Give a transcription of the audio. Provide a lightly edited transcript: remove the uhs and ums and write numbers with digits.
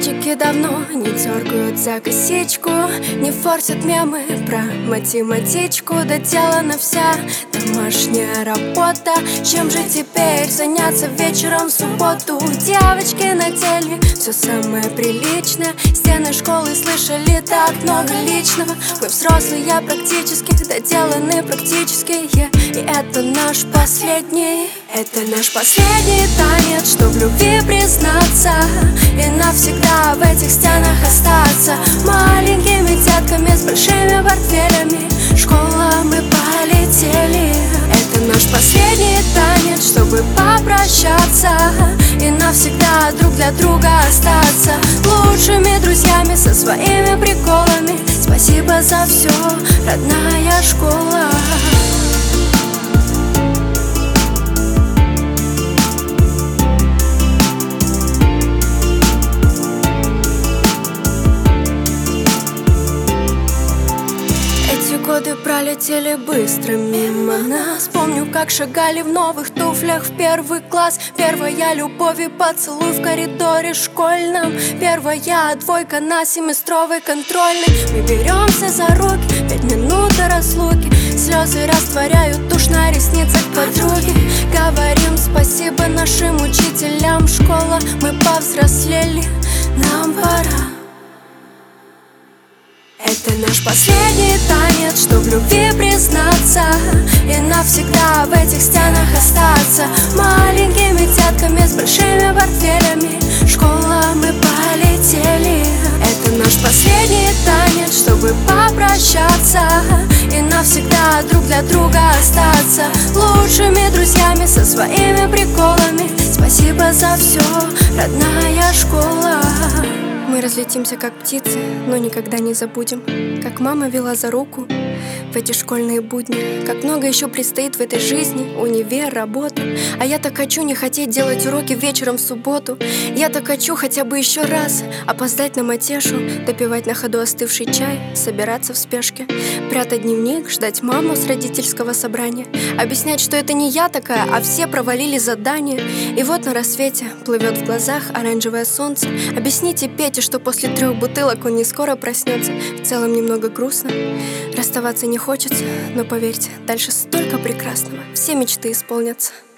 Мальчики давно не дергают за косичку, не форсят мемы про математичку. Доделана вся домашняя работа. Чем же теперь заняться вечером в субботу? Девочки надели все самое приличное. Стены школы слышали так много личного. Мы взрослые практически, доделаны практически, и это наш последний. Это наш последний танец, что в любви признаться и навсегда в этих стенах остаться. Маленькими детками с большими портфелями школа, мы полетели. Это наш последний танец, чтобы попрощаться и навсегда друг для друга остаться лучшими друзьями со своими приколами. Спасибо за все, родная школа. Годы пролетели быстро мимо нас. Помню, как шагали в новых туфлях в первый класс. Первая любовь и поцелуй в коридоре школьном. Первая двойка на семестровой контрольной. Мы беремся за руки, 5 минут до разлуки. Слезы растворяют тушь на ресницах подруги. Говорим спасибо нашим учителям. Школа, мы повзрослели, нам пора. Это наш последний танец, что в любви признаться и навсегда в этих стенах остаться. Маленькими детками с большими портфелями школа, мы полетели. Это наш последний танец, чтобы попрощаться и навсегда друг для друга остаться лучшими друзьями со своими приколами. Спасибо за все, родная школа. Мы разлетимся как птицы, но никогда не забудем, как мама вела за руку в эти школьные будни. Как много еще предстоит в этой жизни, универ, работа. А я так хочу не хотеть делать уроки вечером в субботу. Я так хочу хотя бы еще раз опоздать на матешу, допивать на ходу остывший чай, собираться в спешке, прятать дневник, ждать маму с родительского собрания, объяснять, что это не я такая, а все провалили задание. И вот на рассвете плывет в глазах оранжевое солнце. Объясните Пете, что после 3 бутылок он не скоро проснется. В целом немного грустно, расставаться не хочется, но поверьте, дальше столько прекрасного, все мечты исполнятся.